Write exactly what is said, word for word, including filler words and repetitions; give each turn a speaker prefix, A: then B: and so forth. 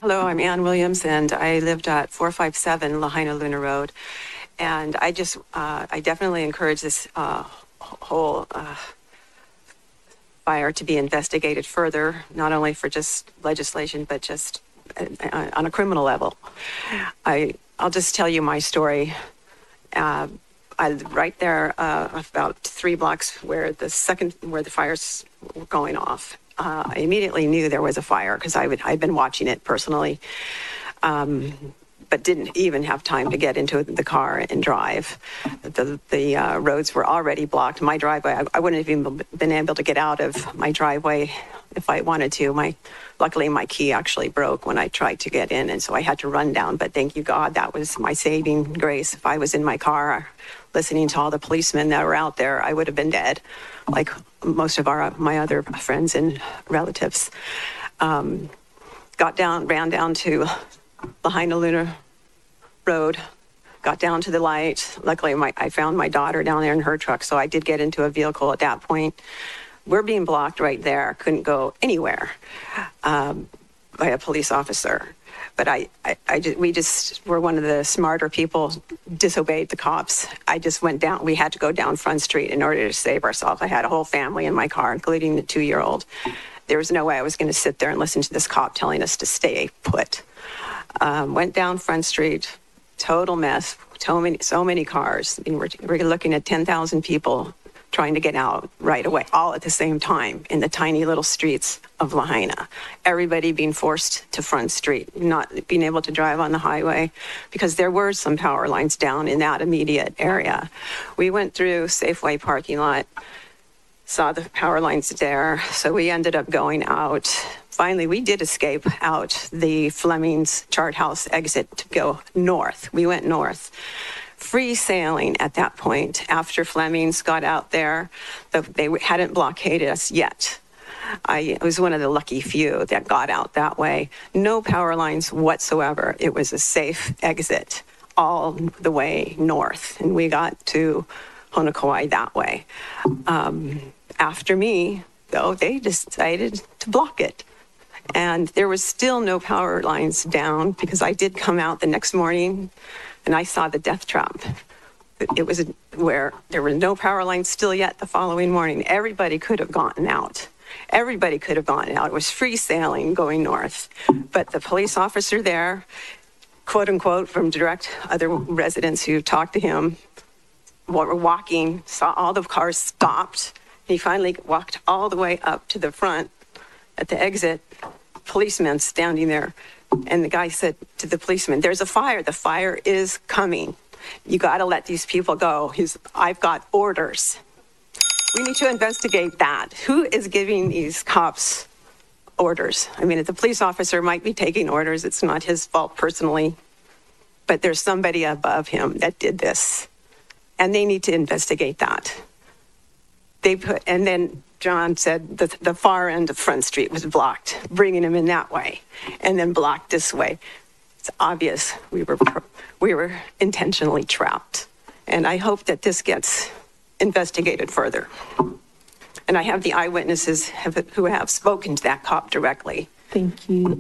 A: Hello, I'm Ann Williams, and I lived at four five seven Lahaina Luna Road. And I just, uh, I definitely encourage this uh, whole uh, fire to be investigated further, not only for just legislation, but just uh, on a criminal level. I, I'll just tell you my story. Uh, I right there, uh, about three blocks where the second, where the fires were going off. Uh, I immediately knew there was a fire because I would, I'd been watching it personally, um, but didn't even have time to get into the car and drive. The, the uh, roads were already blocked. My driveway, I, I wouldn't have even been able to get out of my driveway if I wanted to. My, luckily, my key actually broke when I tried to get in, and so I had to run down. But thank you, God, that was my saving grace. If I was in my car listening to all the policemen that were out there, I would have been dead, like most of our my other friends and relatives. Um, got down, ran down to Lahaina Luna Road, got down to the light. Luckily, my, I found my daughter down there in her truck, so I did get into a vehicle at that point. We're being blocked right there, couldn't go anywhere um, by a police officer. But I, I, I just, we just were one of the smarter people, disobeyed the cops. I just went down, we had to go down Front Street in order to save ourselves. I had a whole family in my car, including the two-year-old. There was no way I was going to sit there and listen to this cop telling us to stay put. Um, went down Front Street, total mess, so many, so many cars. I mean, we're, we're looking at ten thousand people trying to get out right away, all at the same time in the tiny little streets of Lahaina. Everybody being forced to Front Street, not being able to drive on the highway because there were some power lines down in that immediate area. We went through Safeway parking lot, saw the power lines there, so we ended up going out. Finally, we did escape out the Fleming's Chart House exit to go north. We went north. Free sailing at that point after Fleming's got out there. They hadn't blockaded us yet. I was one of the lucky few that got out that way. No power lines whatsoever. It was a safe exit all the way north. And we got to Honokowai that way. Um, after me, though, they decided to block it. And there was still no power lines down because I did come out the next morning and I saw the death trap. It was where there were no power lines still yet the following morning. Everybody could have gotten out. Everybody could have gone out. It was free sailing going north. But the police officer there, quote unquote, from direct other residents who talked to him, were walking, saw all the cars stopped. He finally walked all the way up to the front at the exit, policemen standing there. And the guy said to the policeman, there's a fire. The fire is coming. You got to let these people go. He's, I've got orders. We need to investigate that. Who is giving these cops orders? I mean, the police officer might be taking orders. It's not his fault personally. But there's somebody above him that did this. And they need to investigate that. They put, and then John said that the far end of Front Street was blocked, bringing him in that way, and then blocked this way. It's obvious we were we were intentionally trapped, and I hope that this gets investigated further. And I have the eyewitnesses have, who have spoken to that cop directly.
B: Thank you.